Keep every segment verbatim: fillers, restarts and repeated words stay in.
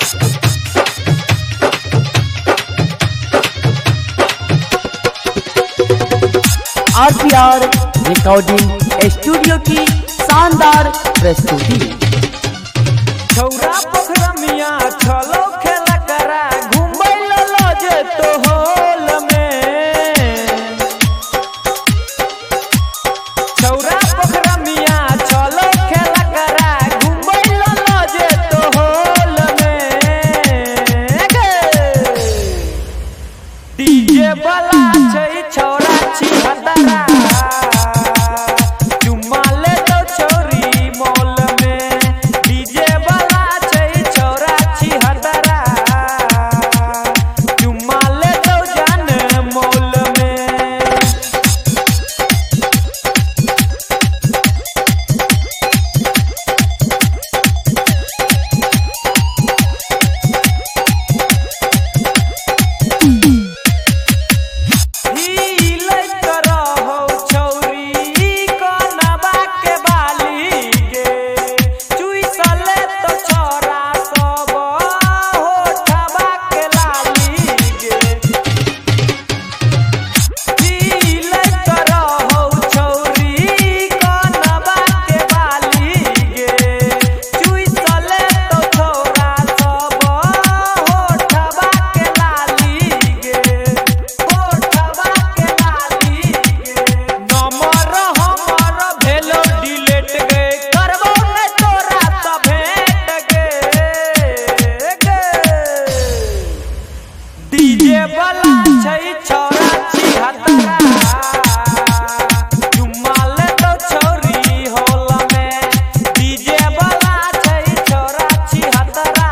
R P R recording studio की शानदार प्रस्तुति। छौरा पोखरा मिया छलो खेला करा घूमै लो जे तो होल में। छौरा पोखरा मिया छलो खेला करा घूमै लो जे तो होल में। डीजे वाला छै छौरा छी हदरा डीजे वाला छै छौरा छी हदरा चुम्मा ले तो छौरी होल में। डीजे वाला छै छौरा छी हदरा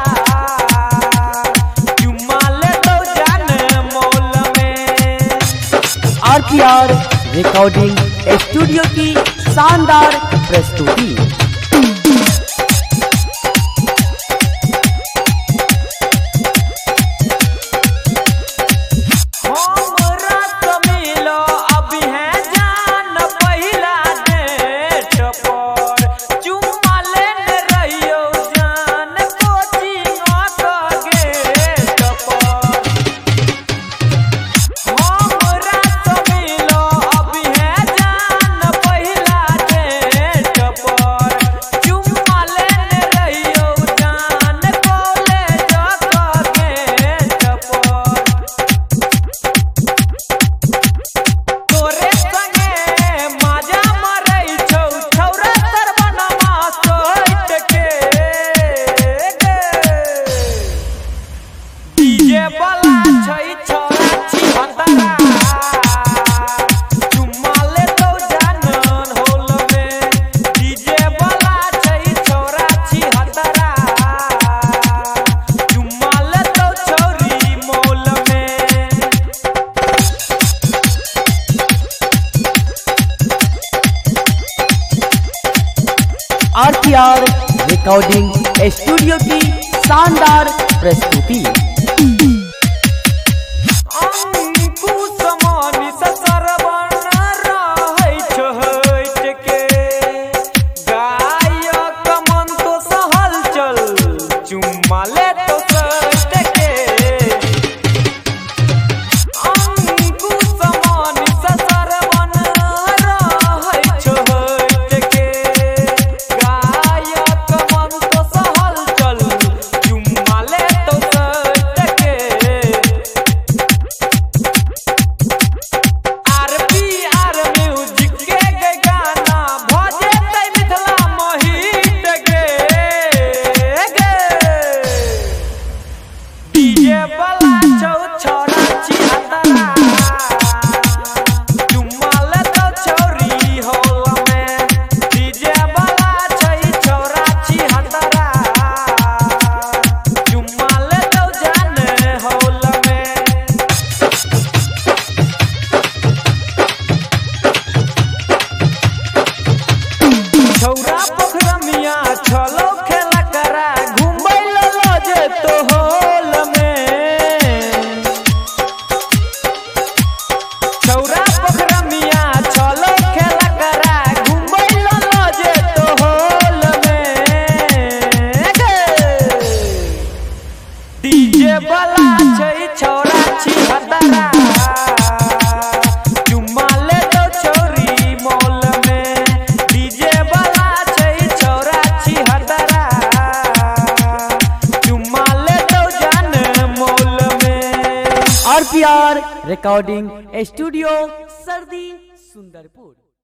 चुम्मा ले तो जान मोल में। R P R recording studio की शानदार प्रस्तुति। डीजे वाला छै छौरा छी हदरा चुम्मा ले तो जानन होल में। डीजे वाला छै छौरा छी हदरा चुम्मा ले तो छौरी मोल में। R P R recording studio की शानदार प्रस्तुति। चुम्मा ले तो सट के अंकु समान ससरवन रहै छोट के गायक मन तो सहल चल चुम्मा ले तो सट के। आर पी आर म्यूजिक के गाना भजे तै मिथिला महित गे गे। वाला छै छौरा छिहत्तरा चुम्मा ले दो छोरी मॉल में डीजे वाला छै छौरा छिहत्तरा चुम्मा ले दो जान मॉल में। R P R recording studio सर्दी सुंदरपुर।